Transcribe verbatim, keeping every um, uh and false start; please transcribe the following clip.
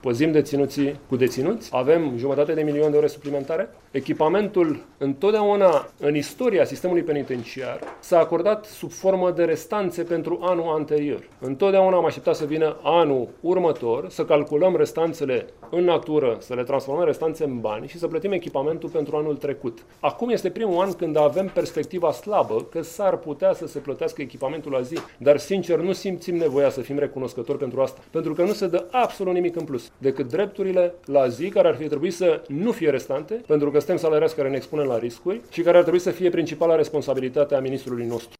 Păzim deținuții cu deținuți, avem jumătate de milion de ore suplimentare. Echipamentul, întotdeauna în istoria sistemului penitenciar, s-a acordat sub formă de restanțe pentru anul anterior. Întotdeauna am așteptat să vină anul următor, să calculăm restanțele în natură, să le transformăm restanțe în bani și să plătim echipamentul pentru anul trecut. Acum este primul an când avem perspectiva slabă că s-ar putea să se plătească echipamentul la zi, dar sincer nu simțim nevoia să fim recunoscători pentru asta, pentru că nu se dă absolut nimic în plus decât drepturile la zi, care ar fi trebuit să nu fie restante, pentru că suntem salariați care ne expunem la riscuri și care ar trebui să fie principala responsabilitate a ministrului nostru.